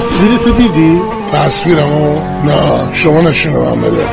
تصویر تو دیدی؟ تصویرمو؟ نه شما نشونه من بده.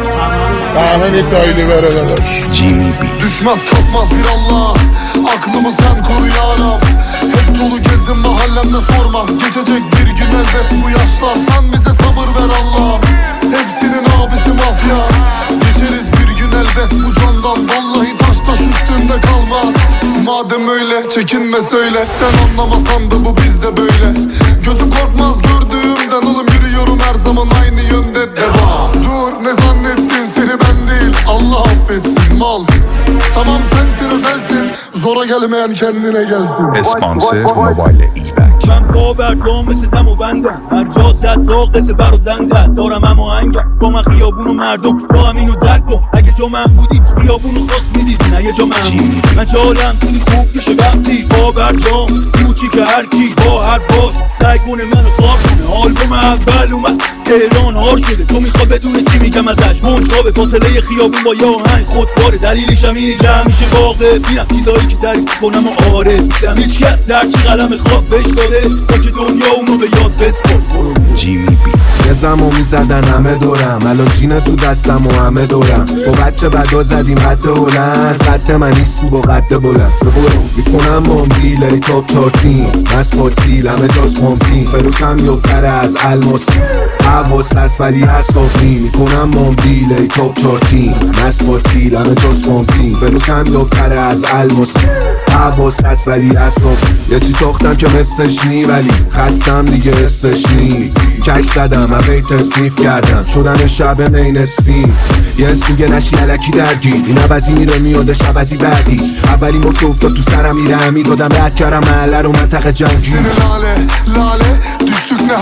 Hemen detaylı ver arkadaş. Jimmy Beats. Düşmez kalkmaz bir Allah, aklımı sen koru yarab. Hep dolu gezdim mahallemde sorma. Geçecek bir gün elbet bu yaşlar. Sen bize sabır ver Allah'ım. Hepsinin abisi mafya. Geçeriz bir gün elbet bu candan. Vallahi taş taş üstünde kalmaz. Madem öyle çekinme söyle. Sen anlamasan da bu bizde böyle. Gözüm korkmaz gördüğümden oğlum, yürüyorum her zaman aynı yönde. Devam. Dur ne zannettin, seni ben değil Allah affetsin mal. Tamam sensin özelsin, zora gelmeyen kendine gelsin. اسپانسر موبایل ایبک. من باورگام مثل دم و بندم، هر جا زد تا قصه بر و زنده دارم هم آهنگم با من خیابون و مردم با همینو درک کن. اگه جا من بودی خیابون رو خواست میدیدی، نه یه جا من جالم خیلی خوب میشه وقتی باورگام کوچی که هر کی با هر باز سعی کنه منو خواب کنه. آلبوم اول اومد تهران هار شده، تو میخوا بدون چی میگم ازش منجا به فاصله خیابون با یه آهنگ خودکاره. دلیلش هم اینه که همیشه واقع بینم چیزایی که تعریف کنم و آره دیدم هیچ کس هرچی قلم خواب بهش داره تا که دنیا اونو به یاد بسپار. جیمی بیتس. یه زمان میزدن همه دورم، الان جینه تو دستم و همه دورم. با بچه بدا زدیم قد هلند، قد من نیستی با قد بلند. میکنم مامبیل ای تاپ چارتین، مسپاتیل همه جاز پامپین. فروکم یفتره از الماس حواس هست ولی اصافی. میکنم مامبیل ای تاپ چارتین، مسپاتیل همه جاز پامپین. فروکم یفتره از الماس حواس هست ولی اصافی. یه چی ساختم که مثلش نی ولی خستم دیگه استش نی. کش زدم همه تصنیف کردم شدن شب مین اسپین. یه اسم میگه نشی علکی درگیر، این عوضی میره میادش عوضی بعدی. اولی موت افتاد تو سرم میره همی دادم رد کردم محله رو منطقه جنگی. Seni lale lale düştük ne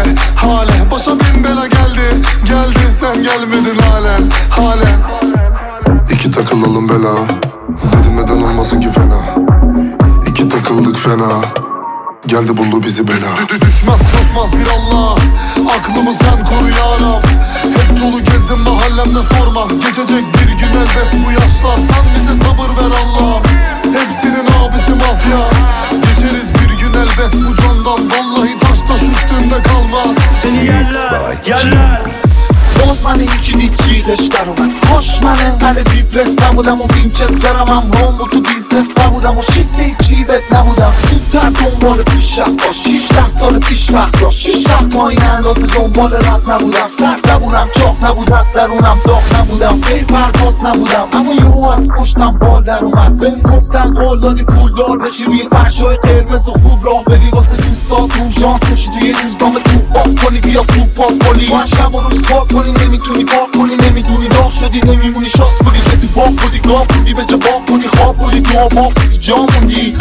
hale başa bin bela geldi sen gelmedin halen. İki takılalım bela, dedim neden olmasın ki fena. İki takıldık fena, geldi buldu bizi bela. Düşmez kalkmaz bir Allah, aklımı sen koru yarab. Hep dolu gezdim mahallemde sorma. Geçecek bir gün elbet bu yaşlar. Sen bize sabır ver Allah'ım. Hepsinin abisi mafya. Geçeriz bir gün elbet bu candan. Vallahi taş taş üstünde kalmaz. Seni yerler باز من یکی دید چیدش در اومد. خوش من انقدر بیپرس نبودم و وینچسترم هم هم بود تو بیزنس نبودم و شیفت هیچی بد نبودم. زودتر دنبال پیشرفت داشت، 16 سال پیش وقت داشت. 6 وقت ما این اندازه دنبال رد نبودم. سر زبونم چاق نبود، از درونم داغ نبودم. پی پرواز نبودم اما یهو از پشتم بال در اومد. بهم گفتن قول دادی پولدار بشی، روی فرشای قرمز و خوب راه بری واسه دوستات. اورژانس بشی توی روزنامه توپ پاک کنی، بیا توپ پاک پلیس. تو شب و روز پاک کنی، نمیتونی پاک کنی، نمیدونی داغ شدی، نمیمونی شاس کنی. که تو باغ بودی گاه بودی، به جا باغ کنی خواب بودی، تو آباق بودی جا موندی.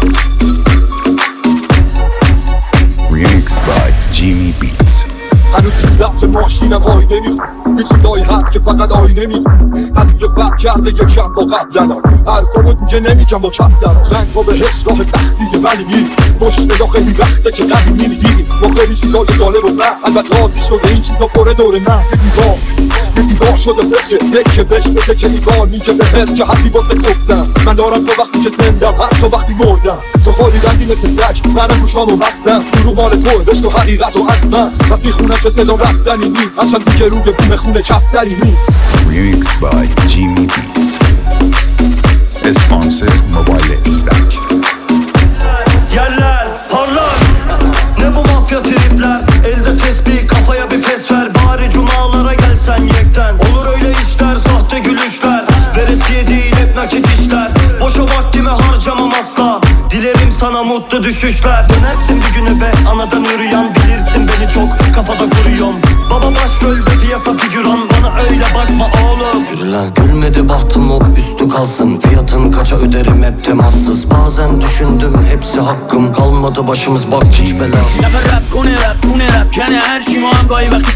Remix by Jimmy Beats. هنوز تو ضبط ماشینم آینه میخون، یه چیزایی هست که فقط آینه میدون. از اینکه فرق کرده یکم با قبلنم، حرفامو دیگه نمیگم با کف درم. رنگ با بهش راه سختیه ولی میری باش نگاه. خیلی وقته که قدیم میدیدیم ما خیلی چیزای جالب و نه البته عادی شده این چیزا پره دور نه. یه دیوار شده فکر تکه بهش بده که ایوان میگه بهت که حتی واسه گفتم. من دارم تا وقتی که زندم، حتی وقتی مردم. تو خالی بندی مثل سگ، منم گوشامو بستم. دروغ مال توه، بشنو حقیقت و از من. پس میخونم که صدا رفتنی نی، هرچند دیگه روی بوم خونه کفتری نیست. Remix by Jimmy Beats. اسپانسر موبایل ایبک. Yerler parlar, ne bu mafya tripler. Elde tesbih kafaya bir fes ver. Bari cumalara gelsen yekten. Olur öyle işler, sahte gülüşler. Veresiye değil hep nakit işler. Boşa vaktimi harcamam asla. Dilerim sana mutlu düşüşler. Dönersin bir gün eve anadan yürüyen. Bilirsin beni çok kafada kuruyorum. Baba başrolde piyasa figüran. Bana öyle bakma oğlum. Yürü lan. Gülmedi bahtım hop üstü kalsın. Fiyatın kaça öderim hep temassız. Bazen düşündüm hepsi hakkım. Kalmadı başımız bak hiç bela. رپ کنه کنه هر چی ما هم گاهی وقتی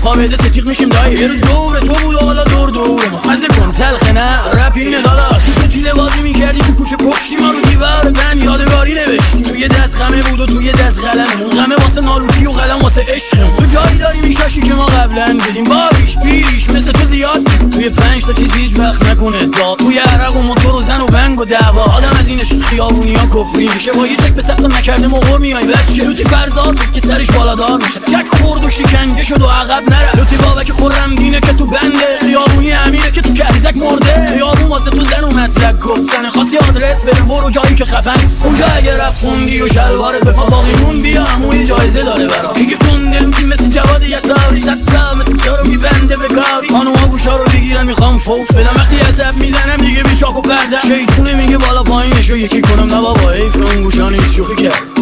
بده ستیق میشیم دایی. یه روز دور تو بود و حالا دور ما مزه کن تلخه نه رپ این مدالا. تو تیله بازی میکردی تو کوچه پشتی ما رو دیوار بند یادگاری نوشتیم. تو یه دست غمه بود و تو یه دست قلمه، غمه واسه نالوتی و قلم واسه عشقم. تو جایی داری میشاشی که ما قبلا بدیم باریش بیش مثل تو زیاد. توی 5 تا چیز هیچ وقت نکنه داد، توی عرق و موتور و زن و بنگ و دعوا. آدم از اینش خیابونی ها کفری میشه، با یه چک به سقف نکرده مغور میای بچه. لوتی فرزاد بود که سرش بالادار میشه، چک خورد و شکنجه شد و عقب نره. لوتی بابک خورم دینه که تو بنده، خیابونی امیره که تو کریزک مرده. خیابون واسه تو زن و مطلق گفتنه، خواستی آدرس بده برو جایی که خفن. اونجا اگه رپ خوندی و شلوارت به پا باقیمون بیا، همون یه جایزه داره برا. میگه کنده لوتی مثل جواد یساری، ستا مثل تو رو میبنده به کاری. خانوما گوشا رو بگیرن میخوام فوش بدم، وقتی عصب میزنم دیگه بیچاک و پردم. شیطونه میگه بالا پایینشو یکی کنم، نه بابا حیف اون گوشا نیست شوخی کرد.